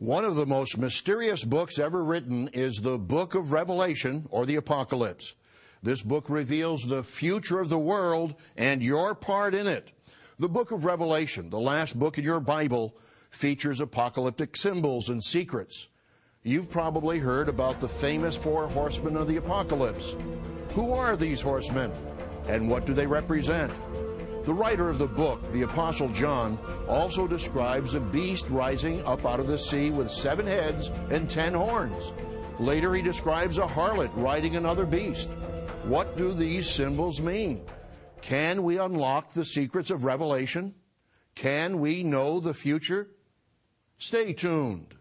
One of the most mysterious books ever written is the book of Revelation, or the Apocalypse. This book reveals the future of the world and your part in it. The book of Revelation, the last book in your Bible, features apocalyptic symbols and secrets. You've probably heard about the famous 4 horsemen of the apocalypse. Who are these horsemen, and what do they represent? The writer of the book, the Apostle John, also describes a beast rising up out of the sea with 7 heads and 10 horns. Later he describes a harlot riding another beast. What do these symbols mean? Can we unlock the secrets of Revelation? Can we know the future? Stay tuned.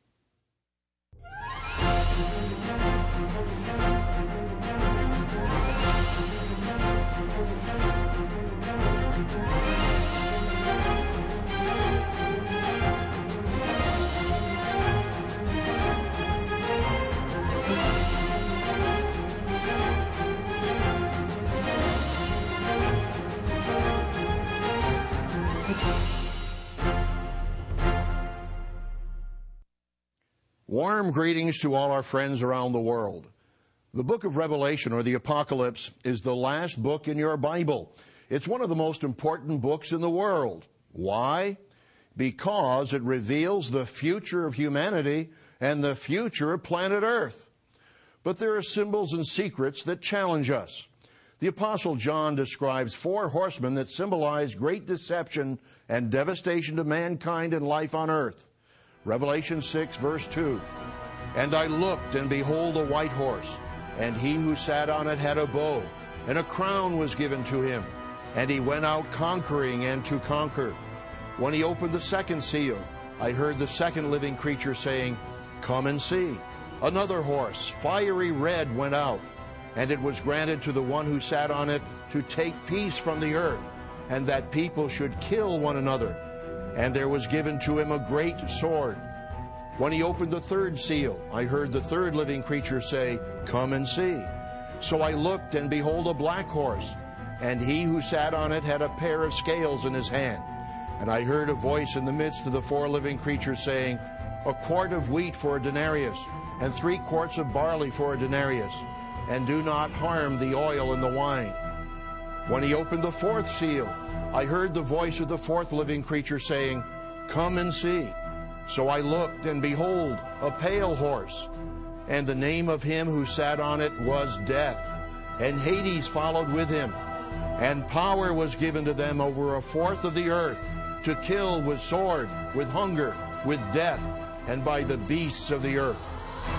Warm greetings to all our friends around the world. The book of Revelation, or the Apocalypse, is the last book in your Bible. It's one of the most important books in the world. Why? Because it reveals the future of humanity and the future of planet Earth. But there are symbols and secrets that challenge us. The Apostle John describes 4 horsemen that symbolize great deception and devastation to mankind and life on earth. Revelation 6, verse 2. And I looked, and behold, a white horse, and he who sat on it had a bow, and a crown was given to him, and he went out conquering and to conquer. When he opened the second seal, I heard the second living creature saying, Come and see. Another horse, fiery red, went out, and it was granted to the one who sat on it to take peace from the earth, and that people should kill one another. And there was given to him a great sword. When he opened the third seal, I heard the third living creature say, Come and see. So I looked, and behold, a black horse, and he who sat on it had a pair of scales in his hand. And I heard a voice in the midst of the 4 living creatures saying, A quart of wheat for a denarius, and 3 quarts of barley for a denarius, and do not harm the oil and the wine. When he opened the 4th seal, I heard the voice of the 4th living creature saying, Come and see. So I looked, and behold, a pale horse, and the name of him who sat on it was Death, and Hades followed with him. And power was given to them over 1/4 of the earth, to kill with sword, with hunger, with death, and by the beasts of the earth.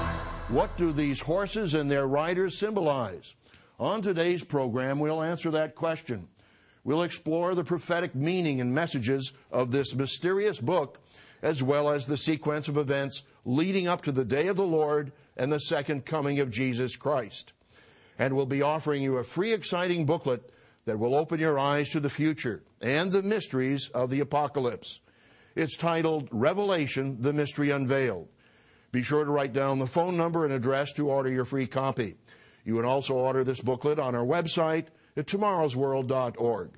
What do these horses and their riders symbolize? On today's program, we'll answer that question. We'll explore the prophetic meaning and messages of this mysterious book, as well as the sequence of events leading up to the day of the Lord and the second coming of Jesus Christ. And we'll be offering you a free, exciting booklet that will open your eyes to the future and the mysteries of the Apocalypse. It's titled Revelation, the Mystery Unveiled. Be sure to write down the phone number and address to order your free copy. You can also order this booklet on our website at tomorrowsworld.org.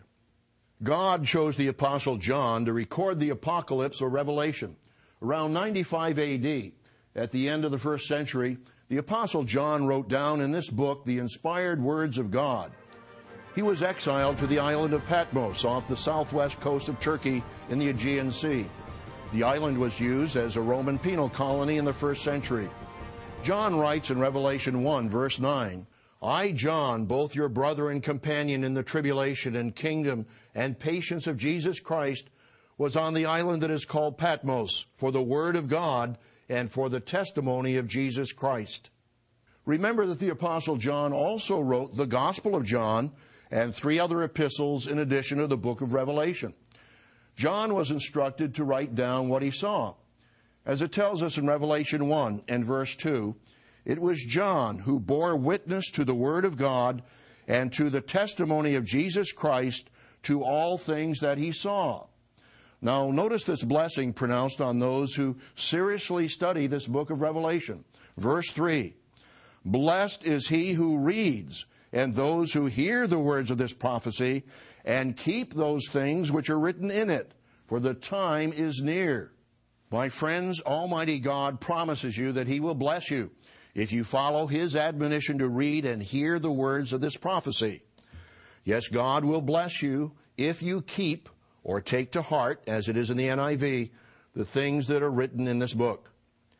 God chose the Apostle John to record the Apocalypse or Revelation. Around 95 A.D., at the end of the 1st century, the Apostle John wrote down in this book the inspired words of God. He was exiled to the island of Patmos off the southwest coast of Turkey in the Aegean Sea. The island was used as a Roman penal colony in the 1st century. John writes in Revelation 1, verse 9, I, John, both your brother and companion in the tribulation and kingdom and patience of Jesus Christ, was on the island that is called Patmos for the word of God and for the testimony of Jesus Christ. Remember that the Apostle John also wrote the Gospel of John and 3 other epistles in addition to the book of Revelation. John was instructed to write down what he saw. As it tells us in Revelation 1 and verse 2, it was John who bore witness to the Word of God and to the testimony of Jesus Christ to all things that he saw. Now, notice this blessing pronounced on those who seriously study this book of Revelation. Verse 3, Blessed is he who reads, and those who hear the words of this prophecy, and keep those things which are written in it, for the time is near. My friends, Almighty God promises you that He will bless you if you follow His admonition to read and hear the words of this prophecy. Yes, God will bless you if you keep or take to heart, as it is in the NIV, the things that are written in this book.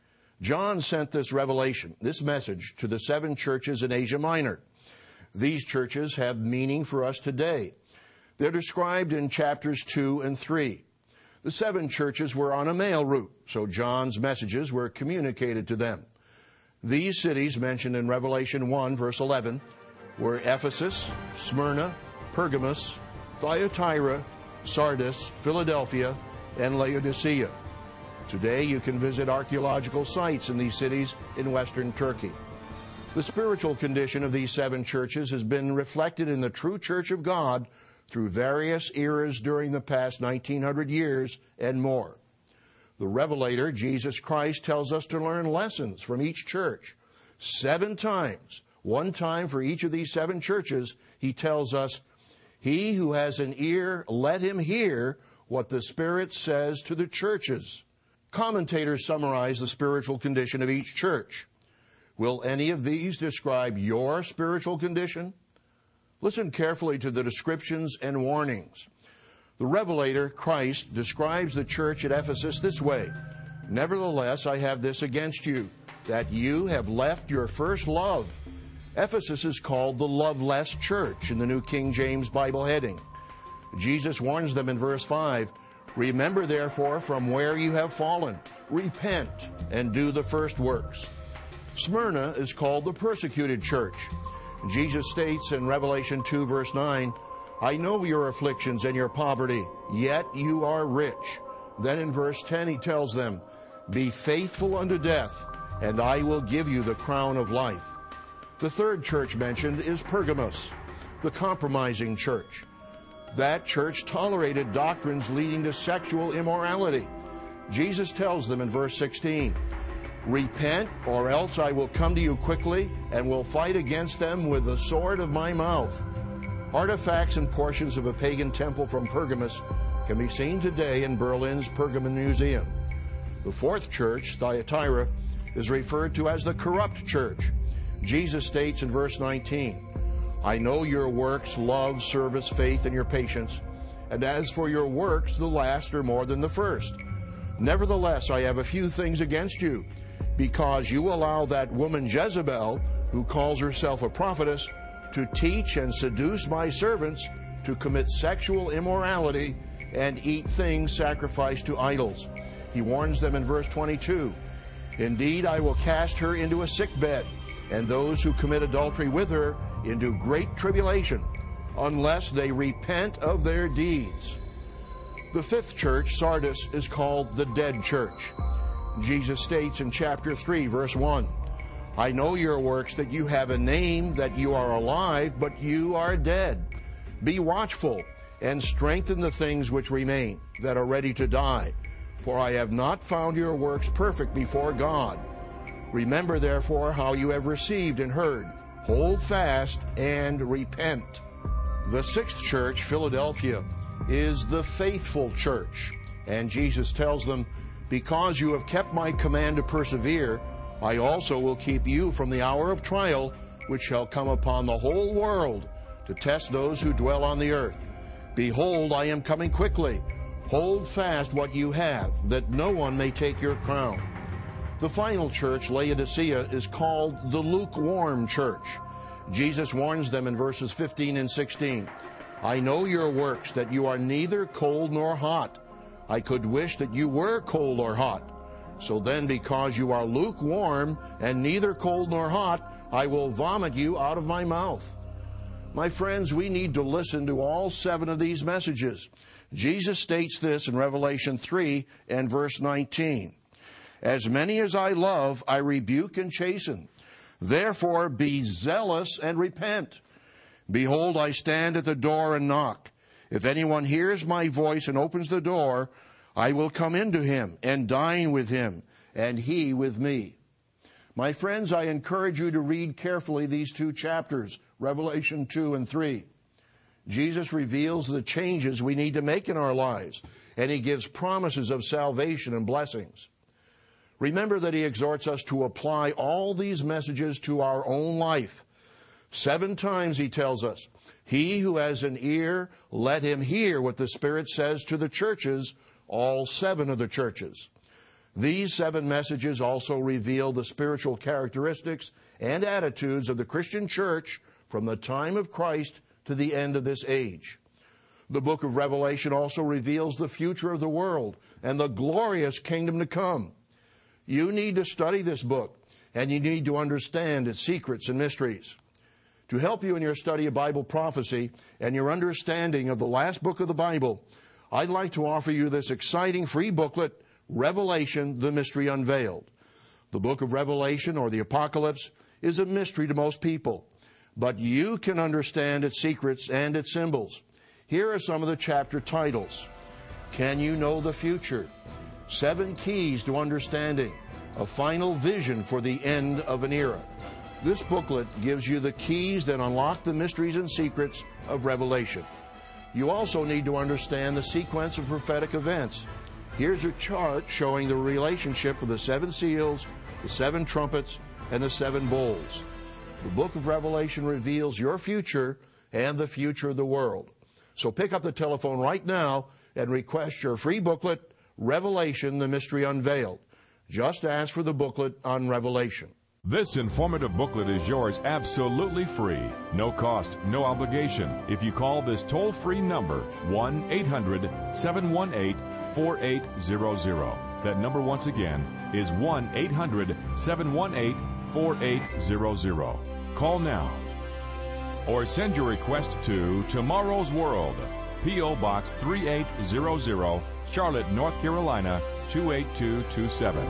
John sent this revelation, this message, to the 7 churches in Asia Minor. These churches have meaning for us today. They're described in chapters 2 and 3. The 7 churches were on a mail route, so John's messages were communicated to them. These cities mentioned in Revelation 1, verse 11, were Ephesus, Smyrna, Pergamos, Thyatira, Sardis, Philadelphia, and Laodicea. Today you can visit archaeological sites in these cities in western Turkey. The spiritual condition of these 7 churches has been reflected in the true Church of God through various eras during the past 1900 years and more. The Revelator, Jesus Christ, tells us to learn lessons from each church. 7 times, one time for each of these 7 churches, he tells us, "He who has an ear, let him hear what the Spirit says to the churches." Commentators summarize the spiritual condition of each church. Will any of these describe your spiritual condition? Listen carefully to the descriptions and warnings. The Revelator, Christ, describes the church at Ephesus this way: "Nevertheless, I have this against you, that you have left your first love." Ephesus is called the loveless church in the New King James Bible heading. Jesus warns them in verse 5, "Remember therefore from where you have fallen, repent and do the first works." Smyrna is called the persecuted church. Jesus states in Revelation 2 verse 9, "I know your afflictions and your poverty, yet you are rich." Then in verse 10 he tells them, "Be faithful unto death, and I will give you the crown of life." The 3rd church mentioned is Pergamos, the compromising church. That church tolerated doctrines leading to sexual immorality. Jesus tells them in verse 16, "Repent, or else I will come to you quickly and will fight against them with the sword of my mouth." Artifacts and portions of a pagan temple from Pergamos can be seen today in Berlin's Pergamon Museum. The 4th church, Thyatira, is referred to as the corrupt church. Jesus states in verse 19, "I know your works, love, service, faith, and your patience, and as for your works, the last are more than the first. Nevertheless, I have a few things against you, because you allow that woman Jezebel, who calls herself a prophetess, to teach and seduce my servants to commit sexual immorality and eat things sacrificed to idols." He warns them in verse 22, "Indeed, I will cast her into a sickbed, and those who commit adultery with her into great tribulation, unless they repent of their deeds." The 5th church, Sardis, is called the dead church. Jesus states in chapter 3, verse 1, "I know your works, that you have a name, that you are alive, but you are dead. Be watchful, and strengthen the things which remain, that are ready to die. For I have not found your works perfect before God. Remember therefore how you have received and heard. Hold fast and repent." The 6th church, Philadelphia, is the faithful church. And Jesus tells them, "Because you have kept my command to persevere, I also will keep you from the hour of trial, which shall come upon the whole world, to test those who dwell on the earth. Behold, I am coming quickly. Hold fast what you have, that no one may take your crown." The final church, Laodicea, is called the lukewarm church. Jesus warns them in verses 15 and 16, "I know your works, that you are neither cold nor hot. I could wish that you were cold or hot. So then, because you are lukewarm and neither cold nor hot, I will vomit you out of my mouth." My friends, we need to listen to all 7 of these messages. Jesus states this in Revelation 3 and verse 19. "As many as I love, I rebuke and chasten. Therefore be zealous and repent. Behold, I stand at the door and knock. If anyone hears my voice and opens the door, I will come into him and dine with him, and he with me." My friends, I encourage you to read carefully these 2 chapters, Revelation 2 and 3. Jesus reveals the changes we need to make in our lives, and he gives promises of salvation and blessings. Remember that he exhorts us to apply all these messages to our own life. 7 times he tells us, "He who has an ear, let him hear what the Spirit says to the churches," all 7 of the churches. These 7 messages also reveal the spiritual characteristics and attitudes of the Christian church from the time of Christ to the end of this age. The book of Revelation also reveals the future of the world and the glorious kingdom to come. You need to study this book, and you need to understand its secrets and mysteries. To help you in your study of Bible prophecy and your understanding of the last book of the Bible, I'd like to offer you this exciting free booklet, Revelation, the Mystery Unveiled. The book of Revelation, or the Apocalypse, is a mystery to most people, but you can understand its secrets and its symbols. Here are some of the chapter titles. Can you know the future? 7 keys to understanding. A final vision for the end of an era. This booklet gives you the keys that unlock the mysteries and secrets of Revelation. You also need to understand the sequence of prophetic events. Here's a chart showing the relationship of the 7 seals, the 7 trumpets, and the 7 bowls. The book of Revelation reveals your future and the future of the world. So pick up the telephone right now and request your free booklet, Revelation, the Mystery Unveiled. Just ask for the booklet on Revelation. This informative booklet is yours absolutely free. No cost, no obligation. If you call this toll-free number, 1-800-718-4800. That number once again is 1-800-718-4800. Call now. Or send your request to Tomorrow's World, P.O. Box 3800, Charlotte, North Carolina, 28227.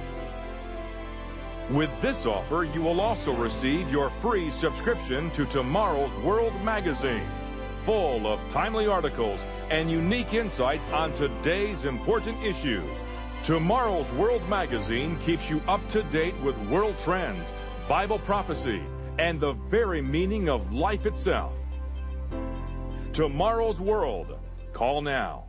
With this offer, you will also receive your free subscription to Tomorrow's World magazine, full of timely articles and unique insights on today's important issues. Tomorrow's World magazine keeps you up to date with world trends, Bible prophecy, and the very meaning of life itself. Tomorrow's World. Call now.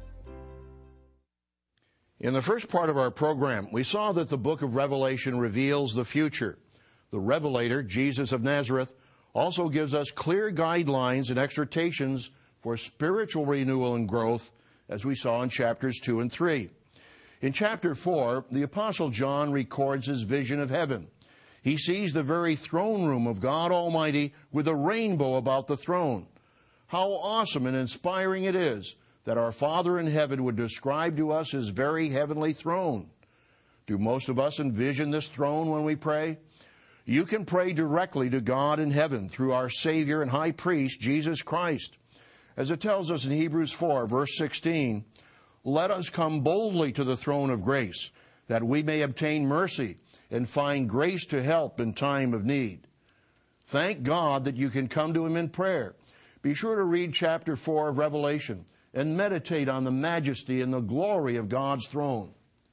In the first part of our program, we saw that the book of Revelation reveals the future. The Revelator, Jesus of Nazareth, also gives us clear guidelines and exhortations for spiritual renewal and growth, as we saw in chapters 2 and 3. In chapter 4, the Apostle John records his vision of heaven. He sees the very throne room of God Almighty with a rainbow about the throne. How awesome and inspiring it is that our Father in heaven would describe to us his very heavenly throne. Do most of us envision this throne when we pray? You can pray directly to God in heaven through our Savior and High Priest, Jesus Christ. As it tells us in Hebrews 4, verse 16, "Let us come boldly to the throne of grace, that we may obtain mercy and find grace to help in time of need." Thank God that you can come to him in prayer. Be sure to read chapter 4 of Revelation and meditate on the majesty and the glory of God's throne.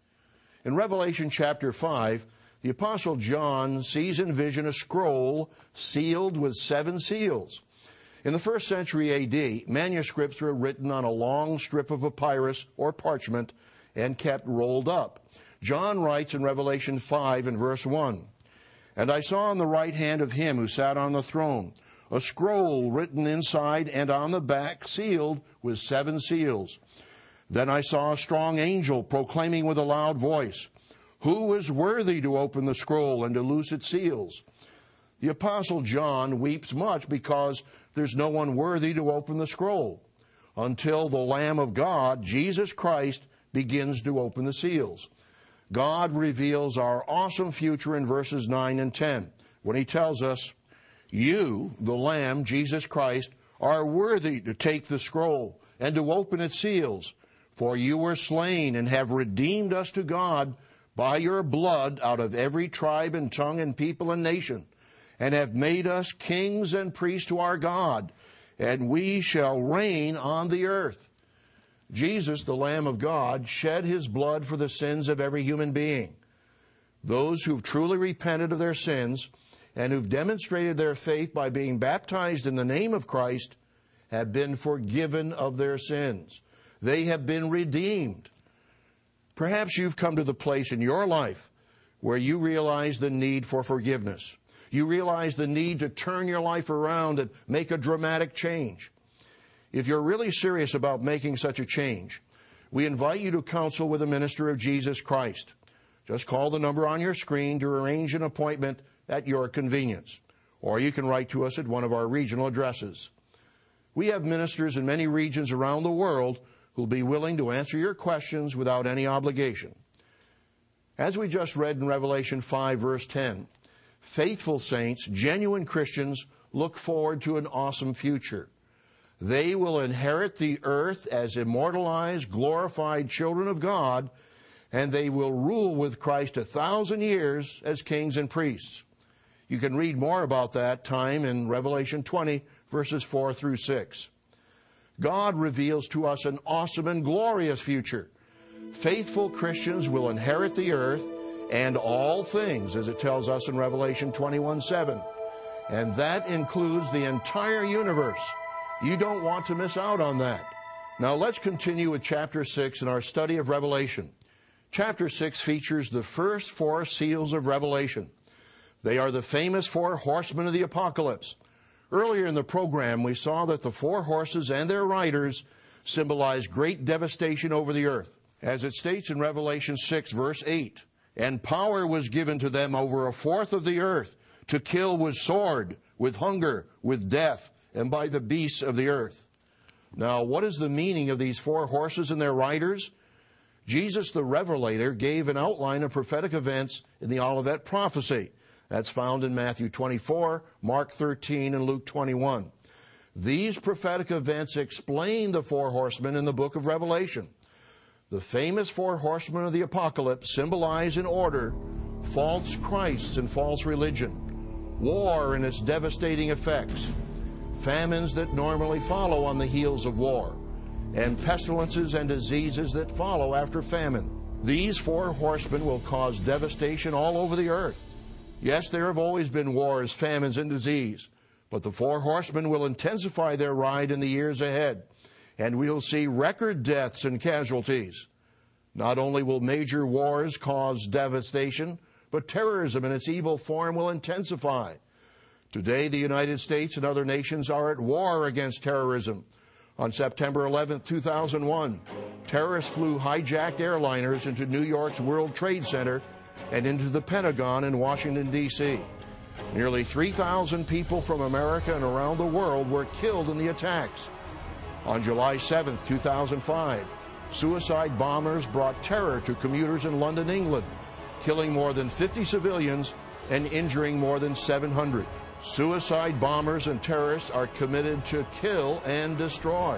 In Revelation chapter 5, the Apostle John sees in vision a scroll sealed with 7 seals. In the 1st century A.D., manuscripts were written on a long strip of papyrus or parchment and kept rolled up. John writes in Revelation 5 and verse 1, "And I saw on the right hand of him who sat on the throne a scroll written inside and on the back, sealed with 7 seals. Then I saw a strong angel proclaiming with a loud voice, 'Who is worthy to open the scroll and to loose its seals?' The Apostle John weeps much because there's no one worthy to open the scroll until the Lamb of God, Jesus Christ, begins to open the seals. God reveals our awesome future in verses 9 and 10 when he tells us, "You, the Lamb, Jesus Christ, are worthy to take the scroll and to open its seals, for you were slain and have redeemed us to God by your blood out of every tribe and tongue and people and nation, and have made us kings and priests to our God, and we shall reign on the earth." Jesus, the Lamb of God, shed his blood for the sins of every human being. Those who've truly repented of their sins and who've demonstrated their faith by being baptized in the name of Christ have been forgiven of their sins. They have been redeemed. Perhaps you've come to the place in your life where you realize the need for forgiveness. You realize the need to turn your life around and make a dramatic change. If you're really serious about making such a change, we invite you to counsel with a minister of Jesus Christ. Just call the number on your screen to arrange an appointment at your convenience. Or you can write to us at one of our regional addresses. We have ministers in many regions around the world who will be willing to answer your questions without any obligation. As we just read in Revelation 5, verse 10, faithful saints, genuine Christians, look forward to an awesome future. They will inherit the earth as immortalized, glorified children of God, and they will rule with Christ 1,000 years as kings and priests. You can read more about that time in Revelation 20, verses 4 through 6. God reveals to us an awesome and glorious future. Faithful Christians will inherit the earth and all things, as it tells us in Revelation 21:7. And that includes the entire universe. You don't want to miss out on that. Now let's continue with chapter 6 in our study of Revelation. Chapter 6 features the first 4 seals of Revelation. They are the famous 4 horsemen of the apocalypse. Earlier in the program, we saw that the 4 horses and their riders symbolize great devastation over the earth. As it states in Revelation 6, verse 8, and power was given to them over 1/4 of the earth to kill with sword, with hunger, with death, and by the beasts of the earth. Now, what is the meaning of these 4 horses and their riders? Jesus the Revelator gave an outline of prophetic events in the Olivet prophecy. That's found in Matthew 24, Mark 13, and Luke 21. These prophetic events explain the 4 horsemen in the book of Revelation. The famous 4 horsemen of the apocalypse symbolize in order false Christs and false religion, war and its devastating effects, famines that normally follow on the heels of war, and pestilences and diseases that follow after famine. These 4 horsemen will cause devastation all over the earth. Yes, there have always been wars, famines, and disease, but the 4 horsemen will intensify their ride in the years ahead, and we'll see record deaths and casualties. Not only will major wars cause devastation, but terrorism in its evil form will intensify. Today, the United States and other nations are at war against terrorism. On September 11, 2001, terrorists flew hijacked airliners into New York's World Trade Center and into the Pentagon in Washington, D.C. Nearly 3,000 people from America and around the world were killed in the attacks. On July 7, 2005, suicide bombers brought terror to commuters in London, England, killing more than 50 civilians and injuring more than 700. Suicide bombers and terrorists are committed to kill and destroy.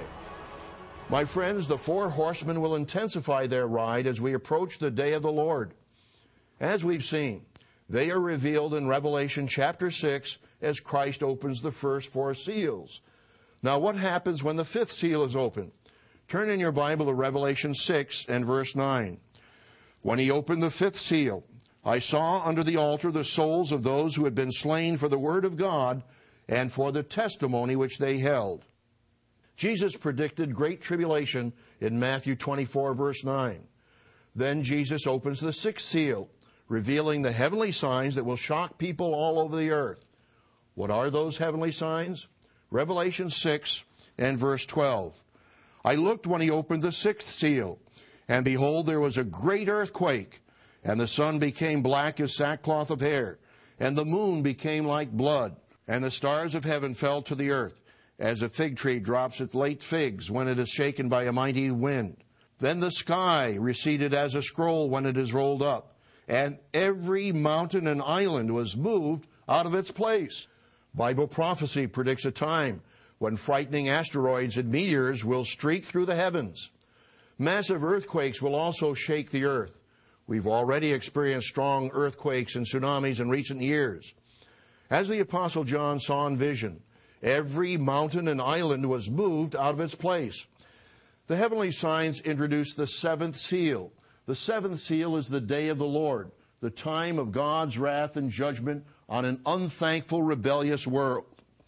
My friends, the 4 horsemen will intensify their ride as we approach the day of the Lord. As we've seen, they are revealed in Revelation chapter 6 as Christ opens the first 4 seals. Now, what happens when the 5th seal is opened? Turn in your Bible to Revelation 6 and verse 9. When he opened the 5th seal, I saw under the altar the souls of those who had been slain for the word of God and for the testimony which they held. Jesus predicted great tribulation in Matthew 24, verse 9. Then Jesus opens the 6th seal, revealing the heavenly signs that will shock people all over the earth. What are those heavenly signs? Revelation 6 and verse 12. I looked when he opened the 6th seal, and behold, there was a great earthquake, and the sun became black as sackcloth of hair, and the moon became like blood, and the stars of heaven fell to the earth, as a fig tree drops its late figs when it is shaken by a mighty wind. Then the sky receded as a scroll when it is rolled up, and every mountain and island was moved out of its place. Bible prophecy predicts a time when frightening asteroids and meteors will streak through the heavens. Massive earthquakes will also shake the earth. We've already experienced strong earthquakes and tsunamis in recent years. As the Apostle John saw in vision, every mountain and island was moved out of its place. The heavenly signs introduce the 7th seal. The 7th seal is the day of the Lord, the time of God's wrath and judgment on an unthankful, rebellious world.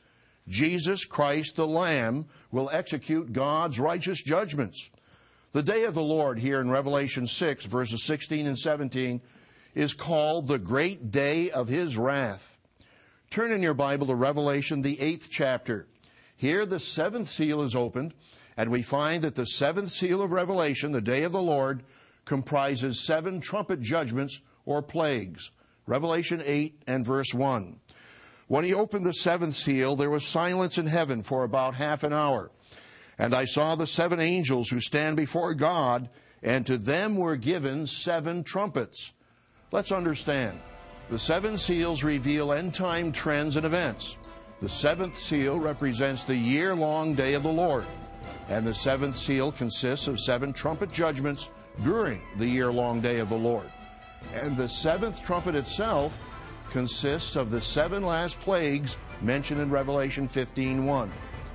Jesus Christ the Lamb will execute God's righteous judgments. The day of the Lord here in Revelation 6, verses 16 and 17, is called the great day of his wrath. Turn in your Bible to Revelation, the 8th chapter. Here the 7th seal is opened, and we find that the 7th seal of Revelation, the day of the Lord, comprises 7 trumpet judgments or plagues. Revelation 8 and verse 1. When he opened the 7th seal, there was silence in heaven for about half an hour. And I saw the 7 angels who stand before God, and to them were given 7 trumpets. Let's understand. The 7 seals reveal end-time trends and events. The 7th seal represents the year-long day of the Lord, and the 7th seal consists of 7 trumpet judgments during the year-long day of the Lord. And the 7th trumpet itself consists of the 7 last plagues mentioned in Revelation 15:1.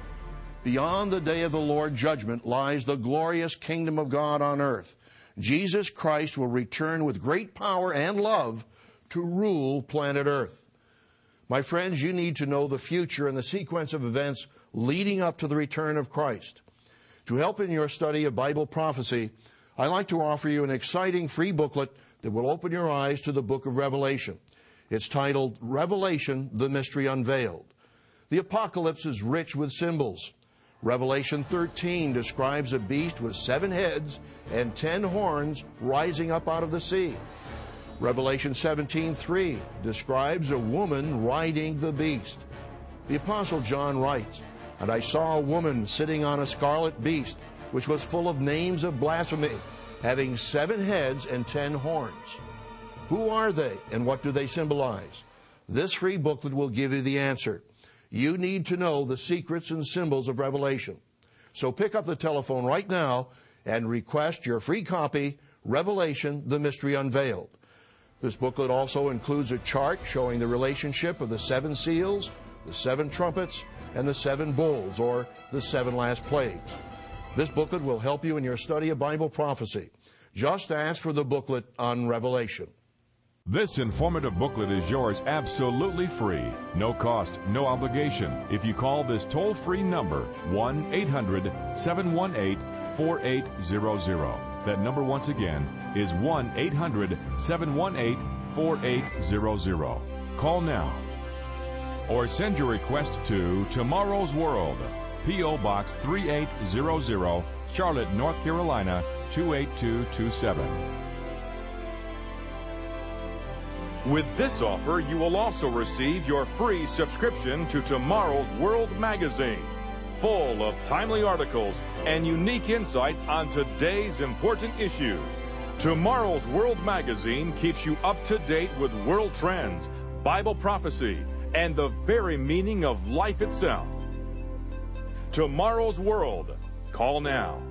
Beyond the day of the Lord judgment lies the glorious kingdom of God on earth. Jesus Christ will return with great power and love to rule planet Earth. My friends, you need to know the future and the sequence of events leading up to the return of Christ. To help in your study of Bible prophecy, I'd like to offer you an exciting free booklet that will open your eyes to the book of Revelation. It's titled Revelation, the Mystery Unveiled. The Apocalypse is rich with symbols. Revelation 13 describes a beast with 7 heads and 10 horns rising up out of the sea. Revelation 17:3 describes a woman riding the beast. The Apostle John writes, "And I saw a woman sitting on a scarlet beast, which was full of names of blasphemy, having 7 heads and 10 horns." Who are they, and what do they symbolize? This free booklet will give you the answer. You need to know the secrets and symbols of Revelation. So pick up the telephone right now and request your free copy, Revelation, the Mystery Unveiled. This booklet also includes a chart showing the relationship of the 7 seals, the 7 trumpets, and the 7 bowls, or the 7 last plagues. This booklet will help you in your study of Bible prophecy. Just ask for the booklet on Revelation. This informative booklet is yours absolutely free. No cost, no obligation. If you call this toll-free number, 1-800-718-4800. That number once again is 1-800-718-4800. Call now. Or send your request to Tomorrow's World, P.O. Box 3800, Charlotte, North Carolina, 28227. With this offer, you will also receive your free subscription to Tomorrow's World magazine, full of timely articles and unique insights on today's important issues. Tomorrow's World magazine keeps you up to date with world trends, Bible prophecy, and the very meaning of life itself. Tomorrow's World. Call now.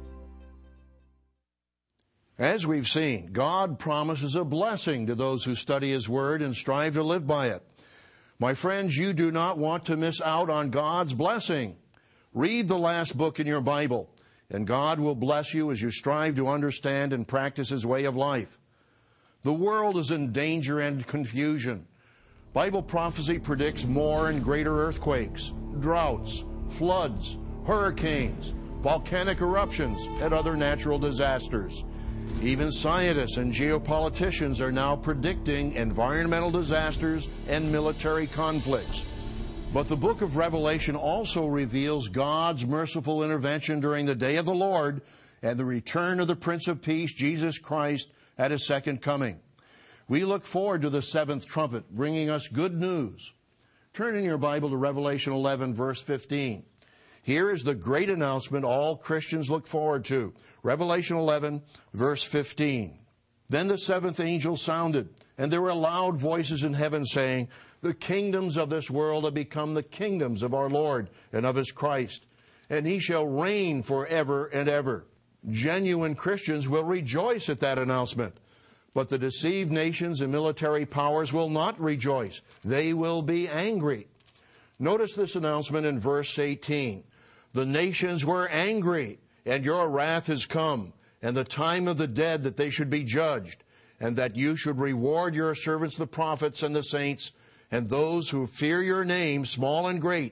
As we've seen, God promises a blessing to those who study His Word and strive to live by it. My friends, you do not want to miss out on God's blessing. Read the last book in your Bible, and God will bless you as you strive to understand and practice His way of life. The world is in danger and confusion. Bible prophecy predicts more and greater earthquakes, droughts, floods, hurricanes, volcanic eruptions, and other natural disasters. Even scientists and geopoliticians are now predicting environmental disasters and military conflicts. But the book of Revelation also reveals God's merciful intervention during the day of the Lord and the return of the Prince of Peace, Jesus Christ, at His second coming. We look forward to the 7th trumpet bringing us good news. Turn in your Bible to Revelation 11, verse 15. Here is the great announcement all Christians look forward to. Revelation 11, verse 15. Then the 7th angel sounded, and there were loud voices in heaven saying, "The kingdoms of this world have become the kingdoms of our Lord and of His Christ, and He shall reign forever and ever." Genuine Christians will rejoice at that announcement. But the deceived nations and military powers will not rejoice. They will be angry. Notice this announcement in verse 18. "The nations were angry, and your wrath has come, and the time of the dead that they should be judged, and that you should reward your servants the prophets and the saints, and those who fear your name, small and great,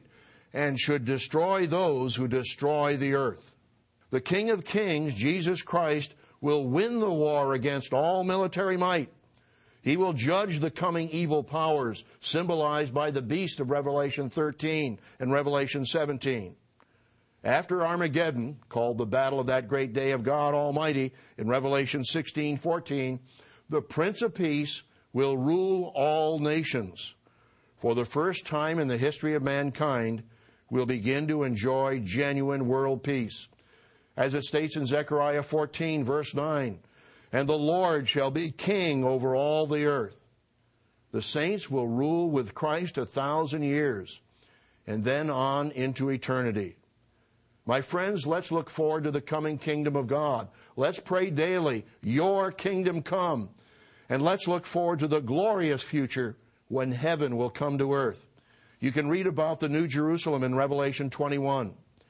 and should destroy those who destroy the earth. The King of Kings, Jesus Christ, will win the war against all military might. He will judge the coming evil powers, symbolized by the beast of Revelation 13 and Revelation 17. After Armageddon, called the battle of that great day of God Almighty in Revelation 16:14, the Prince of Peace will rule all nations. For the first time in the history of mankind, we'll begin to enjoy genuine world peace. As it states in Zechariah 14, verse 9, "And the Lord shall be king over all the earth." The saints will rule with Christ 1,000 years, and then on into eternity. My friends, let's look forward to the coming kingdom of God. Let's pray daily, "Your kingdom come." And let's look forward to the glorious future when heaven will come to earth. You can read about the New Jerusalem in Revelation 21.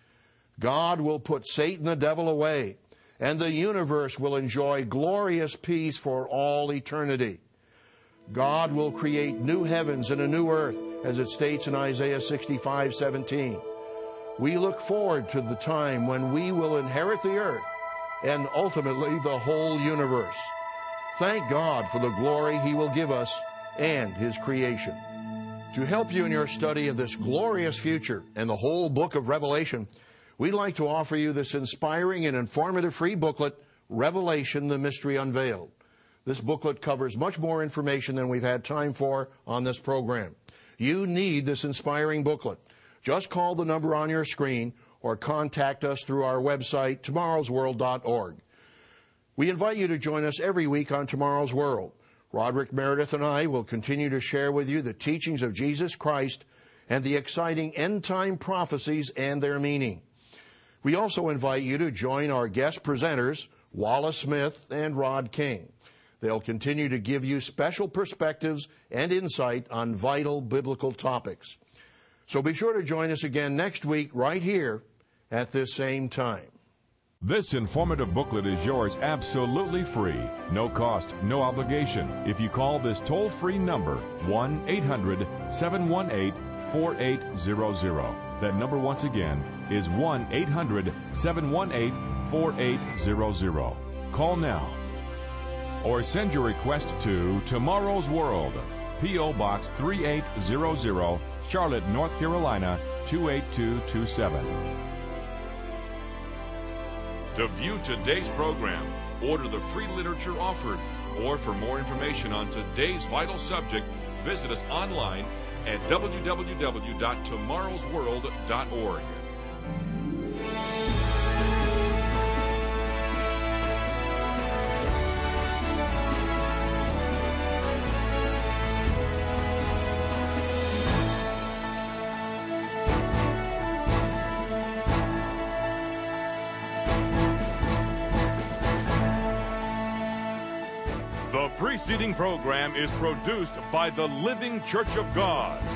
God will put Satan the devil away, and the universe will enjoy glorious peace for all eternity. God will create new heavens and a new earth, as it states in Isaiah 65:17. We look forward to the time when we will inherit the earth and ultimately the whole universe. Thank God for the glory He will give us and His creation. To help you in your study of this glorious future and the whole book of Revelation, we'd like to offer you this inspiring and informative free booklet, Revelation, the Mystery Unveiled. This booklet covers much more information than we've had time for on this program. You need this inspiring booklet. Just call the number on your screen or contact us through our website, tomorrowsworld.org. We invite you to join us every week on Tomorrow's World. Roderick Meredith and I will continue to share with you the teachings of Jesus Christ and the exciting end-time prophecies and their meaning. We also invite you to join our guest presenters, Wallace Smith and Rod King. They'll continue to give you special perspectives and insight on vital biblical topics. So be sure to join us again next week right here at this same time. This informative booklet is yours absolutely free. No cost, no obligation. If you call this toll-free number, 1-800-718-4800. That number once again is 1-800-718-4800. Call now. Or send your request to Tomorrow's World, P.O. Box 3800, Charlotte, North Carolina, 28227. To view today's program, order the free literature offered, or for more information on today's vital subject, visit us online at www.tomorrowsworld.org. The preceding program is produced by the Living Church of God.